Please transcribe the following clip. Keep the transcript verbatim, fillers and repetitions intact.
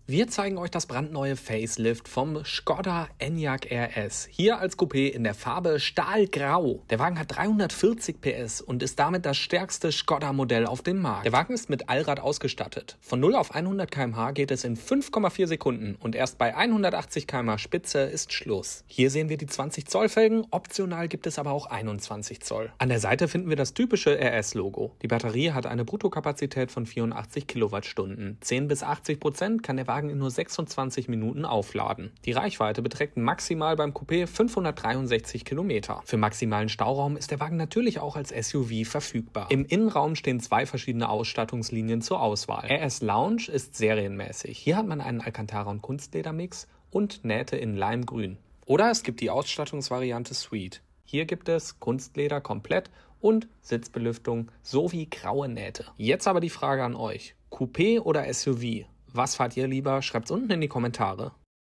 Wir zeigen euch das brandneue Facelift vom Škoda Enyaq R S. Hier als Coupé in der Farbe Stahlgrau. Der Wagen hat dreihundertvierzig P S und ist damit das stärkste Škoda-Modell auf dem Markt. Der Wagen ist mit Allrad ausgestattet. Von null auf hundert Kilometer pro Stunde geht es in fünf Komma vier Sekunden und erst bei hundertachtzig Kilometer pro Stunde Spitze ist Schluss. Hier sehen wir die zwanzig Zoll Felgen, optional gibt es aber auch einundzwanzig Zoll. An der Seite finden wir das typische R S-Logo. Die Batterie hat eine Bruttokapazität von vierundachtzig Kilowattstunden. zehn bis achtzig Prozent kann der Wagen in nur sechsundzwanzig Minuten aufladen. Die Reichweite beträgt maximal beim Coupé fünfhundertdreiundsechzig Kilometer. Für maximalen Stauraum ist der Wagen natürlich auch als S U V verfügbar. Im Innenraum stehen zwei verschiedene Ausstattungslinien zur Auswahl. R S Lounge ist serienmäßig. Hier hat man einen Alcantara- und Kunstledermix und Nähte in Limegrün. Oder es gibt die Ausstattungsvariante Suite. Hier gibt es Kunstleder komplett und Sitzbelüftung sowie graue Nähte. Jetzt aber die Frage an euch. Coupé oder S U V? Was fahrt ihr lieber? Schreibt's unten in die Kommentare.